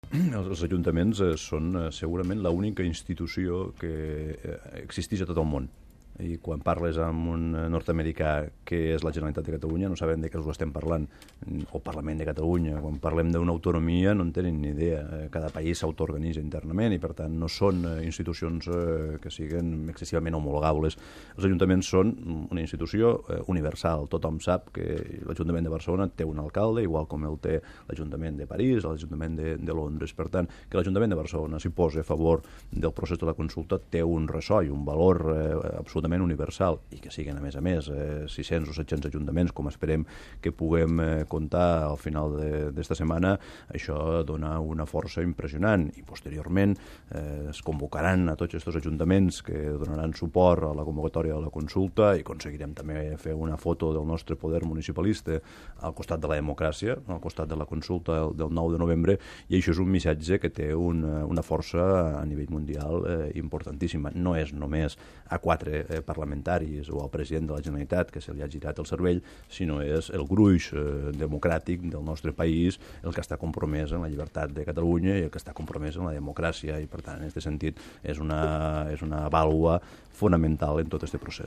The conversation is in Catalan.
Els ajuntaments són segurament l'única institució que existeix a tot el món. I quan parles amb un nord-americà que és la Generalitat de Catalunya no saben de què us estem parlant, o Parlament de Catalunya. Quan parlem d'una autonomia no en tenen ni idea. Cada país s'autoorganitza internament i per tant no són institucions que siguin excessivament homologables. Els ajuntaments són una institució universal. Tothom sap que l'Ajuntament de Barcelona té un alcalde, igual com el té l'Ajuntament de París o l'Ajuntament de Londres. Per tant, que l'Ajuntament de Barcelona s'hi posi a favor del procés de la consulta té un ressò i un valor absolutament universal, i que siguin a més 600 o 700 ajuntaments com esperem que puguem comptar al final d'esta setmana, això dona una força impressionant. I posteriorment es convocaran a tots aquests ajuntaments que donaran suport a la convocatòria de la consulta i aconseguirem també fer una foto del nostre poder municipalista al costat de la democràcia, al costat de la consulta del 9 de novembre, i això és un missatge que té una força a nivell mundial importantíssima. No és només a 4 parlamentaris o al president de la Generalitat que se li ha girat el cervell, sinó és el gruix democràtic del nostre país el que està compromès en la llibertat de Catalunya i el que està compromès en la democràcia, i per tant en aquest sentit és una vàlua fonamental en tot aquest procés.